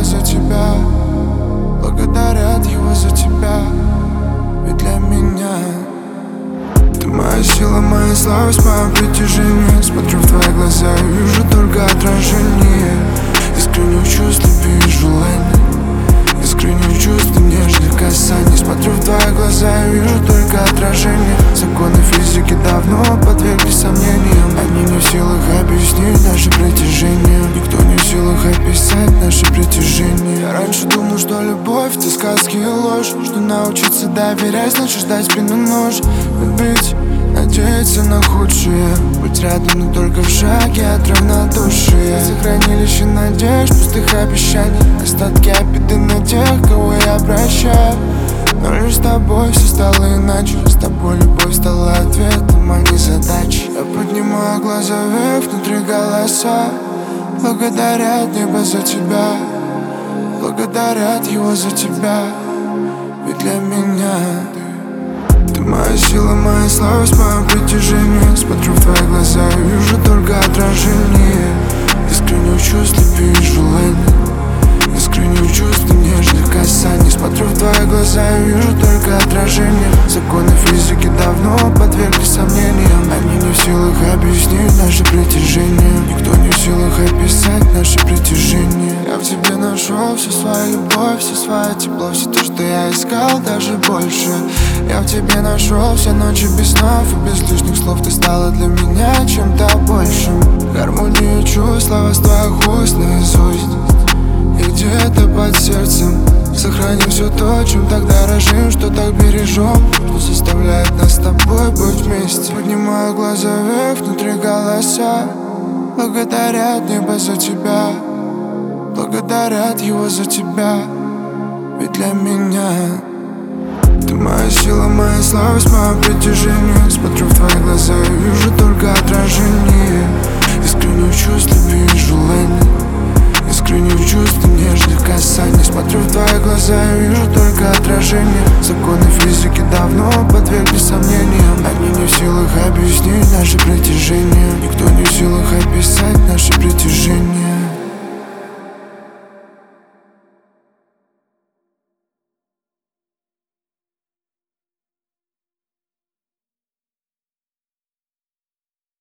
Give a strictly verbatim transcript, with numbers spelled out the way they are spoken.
небо за тебя, благодарят его за тебя. Ведь для меня ты моя сила, моя слабость, мое притяжение. Смотрю в твои глаза и вижу только отражение искренних чувств, любви и желаний, искренних чувств и нежных касаний. Смотрю в твои глаза и вижу только отражение. Законы физики давно подвергли сомнениям. Они не в силах объяснить наше притяжение. Никто не в силах описать наше притяжение. Я раньше думал, что любовь — это сказки и ложь, что научиться доверять значит ждать спину нож. Любить, надеяться на худшее, быть рядом, но только в шаге от равнодушия. Сохранилище надежд, пустых обещаний, остатки обиды на тех, кого я прощаю. Но лишь с тобой все стало иначе. С тобой любовь стала ответом, а не задачей. Я поднимаю глаза вверх, внутри голоса благодарят небо за тебя, благодарят его за тебя. Ведь для меня ты моя сила, моя слабость, мое притяжение. Смотрю в твои глаза и вижу только отражение искренних чувств, любви и желаний, искренних чувств и нежных касаний. Смотрю в твои глаза и вижу только отражение. Законы физики давно подвергли сомнениям. Они не в силах объяснить наше притяжение. Никто не в силах описать наше притяжение. Я в тебе нашел всю свою любовь, все свое тепло, все то, что я искал, даже больше. Я в тебе нашел все ночи без снов и без лишних слов. Ты стала для меня чем-то большим. Гармонию чувств, слова с твоих уст наизусть. И где-то под сердцем сохраним все то, чем так дорожим, что так бережем, что заставляет нас с тобой быть вместе. Поднимаю глаза вверх, внутри голоса благодарят небо за тебя, благодарят его за тебя. Ведь для меня ты моя сила, моя слабость, мое притяжение. Смотрю в твои глаза и вижу только отражение искренних чувств, любви и желаний, искренних чувств и нежных касаний. Смотрю в твои глаза и вижу только отражение. Законы физики давно подвергли сомнениям. Они не в силах объяснить наше притяжение. Никто